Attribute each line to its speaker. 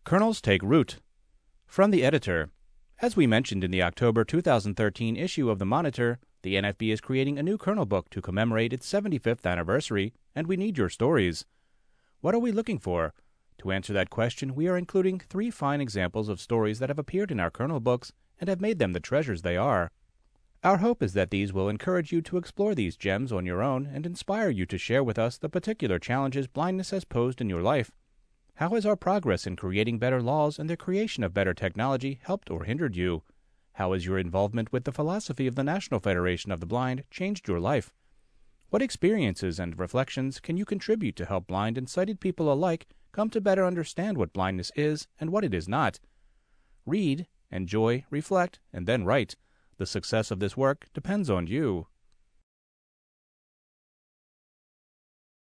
Speaker 1: Kernels Take Root. From the editor. As we mentioned in the October 2013 issue of the Monitor, the NFB is creating a new kernel book to commemorate its 75th anniversary, and we need your stories. What are we looking for? To answer that question, we are including 3 fine examples of stories that have appeared in our kernel books and have made them the treasures they are. Our hope is that these will encourage you to explore these gems on your own and inspire you to share with us the particular challenges blindness has posed in your life. How has our progress in creating better laws and the creation of better technology helped or hindered you? How has your involvement with the philosophy of the National Federation of the Blind changed your life? What experiences and reflections can you contribute to help blind and sighted people alike come to better understand what blindness is and what it is not? Read, enjoy, reflect, and then write. The success of this work depends on you.